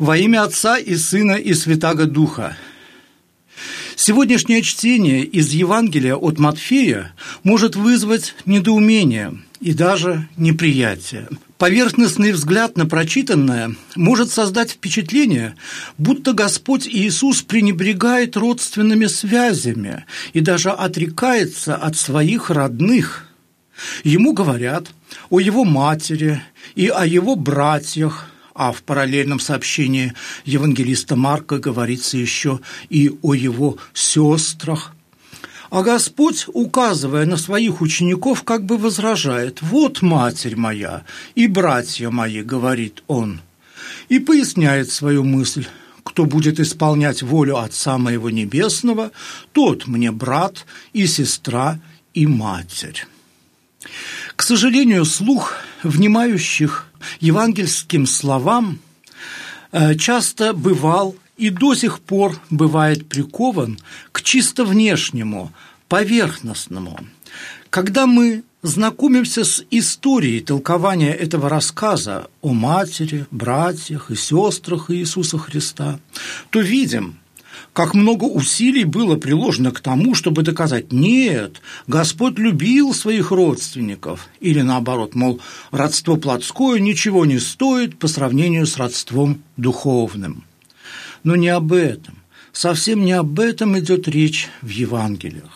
Во имя Отца и Сына и Святаго Духа. Сегодняшнее чтение из Евангелия от Матфея может вызвать недоумение и даже неприятие. Поверхностный взгляд на прочитанное может создать впечатление, будто Господь Иисус пренебрегает родственными связями и даже отрекается от своих родных. Ему говорят о его матери и о его братьях, а в параллельном сообщении евангелиста Марка говорится еще и о его сестрах. А Господь, указывая на своих учеников, как бы возражает: «Вот матерь моя и братья мои», — говорит он, и поясняет свою мысль: «Кто будет исполнять волю Отца моего Небесного, тот мне брат и сестра и матерь». К сожалению, слух внимающих евангельским словам часто бывал и до сих пор бывает прикован к чисто внешнему, поверхностному. Когда мы знакомимся с историей толкования этого рассказа о матери, братьях и сестрах Иисуса Христа, то видим, как много усилий было приложено к тому, чтобы доказать: нет, Господь любил своих родственников, или наоборот, мол, родство плотское ничего не стоит по сравнению с родством духовным. Но не об этом, совсем не об этом идет речь в Евангелиях.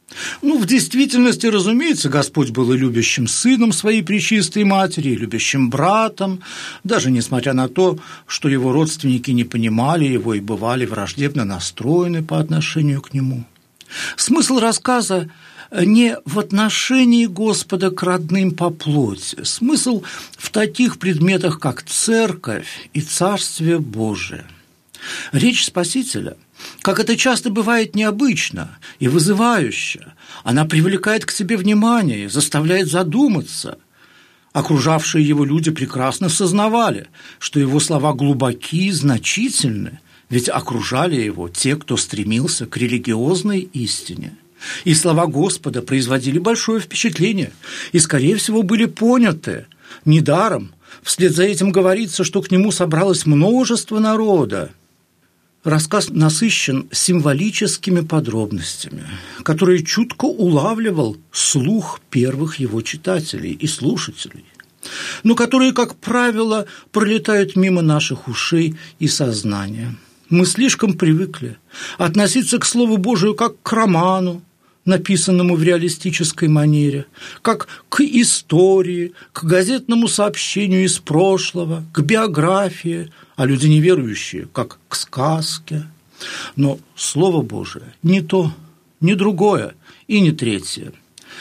В действительности, разумеется, Господь был и любящим сыном своей пречистой матери, и любящим братом, даже несмотря на то, что его родственники не понимали его и бывали враждебно настроены по отношению к нему. Смысл рассказа не в отношении Господа к родным по плоти, смысл в таких предметах, как церковь и Царствие Божие. Речь Спасителя, как это часто бывает, необычна и вызывающая. Она привлекает к себе внимание, заставляет задуматься. Окружавшие его люди прекрасно сознавали, что его слова глубоки и значительны, ведь окружали его те, кто стремился к религиозной истине. И слова Господа производили большое впечатление и, скорее всего, были поняты. Недаром вслед за этим говорится, что к нему собралось множество народа. Рассказ насыщен символическими подробностями, которые чутко улавливал слух первых его читателей и слушателей, но которые, как правило, пролетают мимо наших ушей и сознания. Мы слишком привыкли относиться к Слову Божию как к роману, написанному в реалистической манере, как к истории, к газетному сообщению из прошлого, к биографии, а люди неверующие, как к сказке. Но Слово Божие не то, не другое и не третье.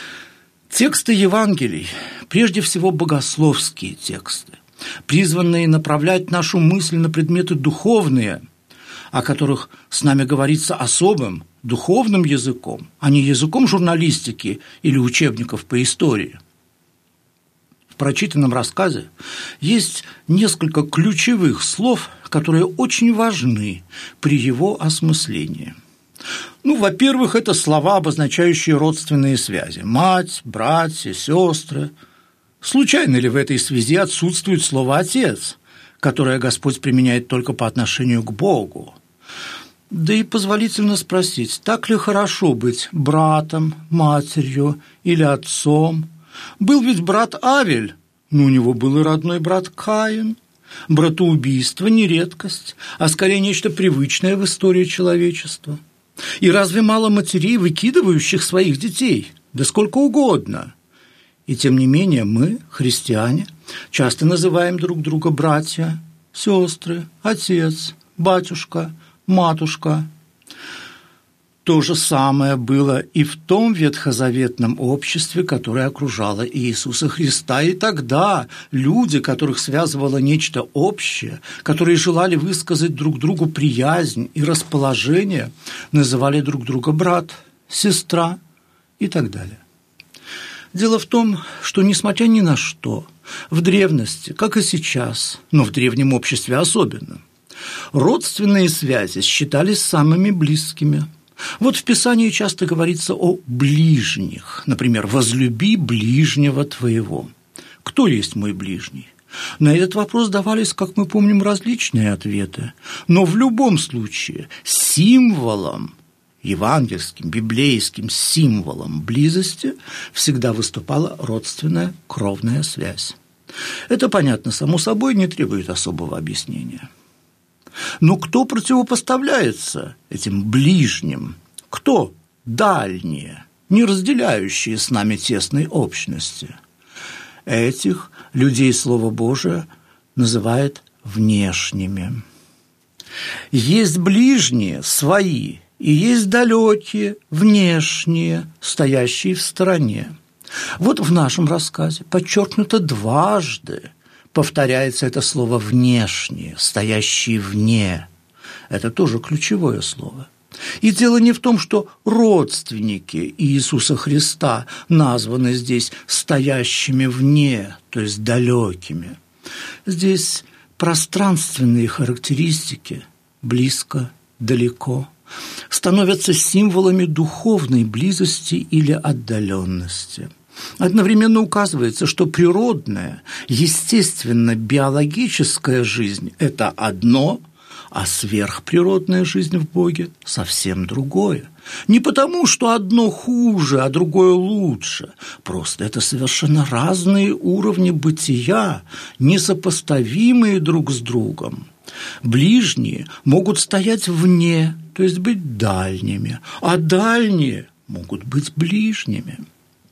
Тексты Евангелий, прежде всего богословские тексты, призванные направлять нашу мысль на предметы духовные, о которых с нами говорится особым, духовным языком, а не языком журналистики или учебников по истории. В прочитанном рассказе есть несколько ключевых слов, которые очень важны при его осмыслении. Во-первых, это слова, обозначающие родственные связи: мать, братья, сестры. Случайно ли в этой связи отсутствует слово «отец», которое Господь применяет только по отношению к Богу? Да и позволительно спросить, так ли хорошо быть братом, матерью или отцом? Был ведь брат Авель, но у него был и родной брат Каин. Братоубийство не редкость, а скорее нечто привычное в истории человечества. И разве мало матерей, выкидывающих своих детей? Да сколько угодно. И тем не менее мы, христиане, часто называем друг друга братья, сестры, отец, батюшка, матушка. То же самое было и в том ветхозаветном обществе, которое окружало Иисуса Христа. И тогда люди, которых связывало нечто общее, которые желали высказать друг другу приязнь и расположение, называли друг друга брат, сестра и так далее. Дело в том, что, несмотря ни на что, в древности, как и сейчас, но в древнем обществе особенно, родственные связи считались самыми близкими. Вот в Писании часто говорится о ближних, например, «возлюби ближнего твоего». Кто есть мой ближний? На этот вопрос давались, как мы помним, различные ответы, но в любом случае символом, евангельским, библейским символом близости всегда выступала родственная кровная связь. Это понятно, само собой, не требует особого объяснения. Но кто противопоставляется этим ближним? Кто дальние, не разделяющие с нами тесной общности? Этих людей Слово Божие называет внешними. Есть ближние, свои, и есть далекие, внешние, стоящие в стороне. Вот в нашем рассказе подчеркнуто дважды повторяется это слово «внешние», «стоящие вне». Это тоже ключевое слово. И дело не в том, что родственники Иисуса Христа названы здесь стоящими вне, то есть далекими. Здесь пространственные характеристики близко, далеко становятся символами духовной близости или отдаленности. Одновременно указывается, что природная, естественно-биологическая жизнь – это одно, а сверхприродная жизнь в Боге – совсем другое. Не потому, что одно хуже, а другое лучше. Просто это совершенно разные уровни бытия, несопоставимые друг с другом. Ближние могут стоять вне, то есть быть дальними, а дальние могут быть ближними.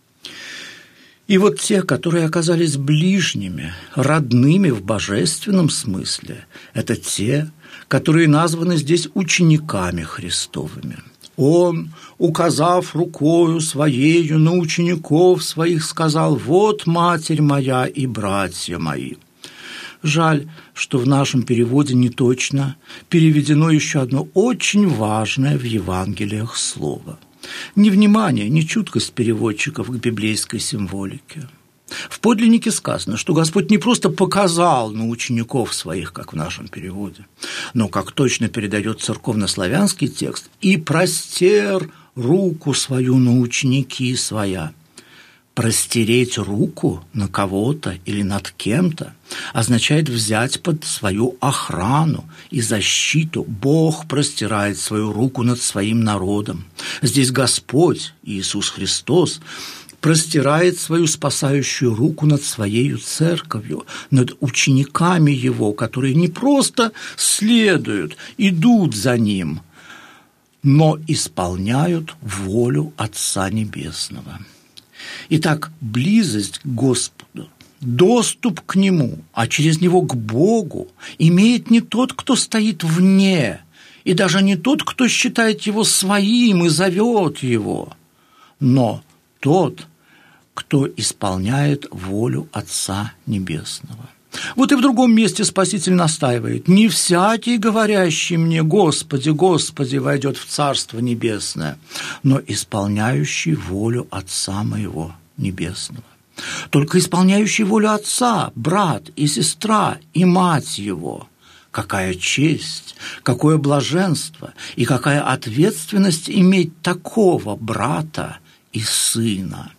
И вот те, которые оказались ближними, родными в божественном смысле, это те, которые названы здесь учениками Христовыми. Он, указав рукою своею на учеников своих, сказал: «Вот матерь моя и братья мои». Жаль, что в нашем переводе неточно переведено еще одно очень важное в Евангелиях слово. Невнимание, нечуткость переводчиков к библейской символике. В подлиннике сказано, что Господь не просто показал на учеников своих, как в нашем переводе, но, как точно передает церковнославянский текст, и простер руку свою на ученики своя. Простереть руку на кого-то или над кем-то означает взять под свою охрану и защиту. Бог простирает свою руку над своим народом. Здесь Господь, Иисус Христос, простирает свою спасающую руку над своей церковью, над учениками Его, которые не просто следуют, идут за Ним, но исполняют волю Отца Небесного. Итак, близость к Господу, доступ к Нему, а через Него к Богу имеет не тот, кто стоит вне, и даже не тот, кто считает Его своим и зовет Его, но тот, кто исполняет волю Отца Небесного. Вот и в другом месте Спаситель настаивает: «Не всякий, говорящий мне: Господи, Господи, войдет в Царство Небесное, но исполняющий волю Отца моего Небесного». Только исполняющий волю Отца, брат и сестра и мать его. Какая честь, какое блаженство и какая ответственность иметь такого брата и сына.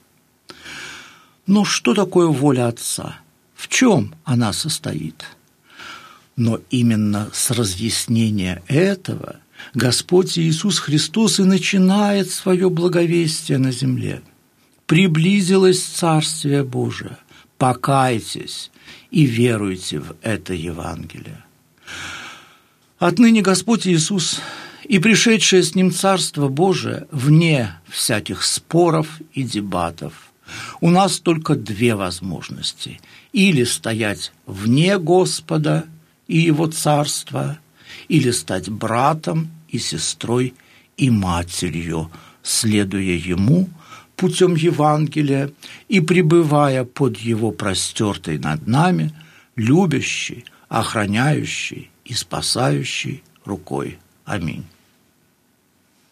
Но что такое воля Отца? В чем она состоит? Но именно с разъяснения этого Господь Иисус Христос и начинает свое благовестие на земле. «Приблизилось Царствие Божие, покайтесь и веруйте в это Евангелие». Отныне Господь Иисус и пришедшее с Ним Царство Божие вне всяких споров и дебатов. У нас только две возможности: или стоять вне Господа и Его Царства, или стать братом и сестрой и матерью, следуя Ему путем Евангелия и пребывая под Его простертой над нами, любящей, охраняющей и спасающей рукой. Аминь.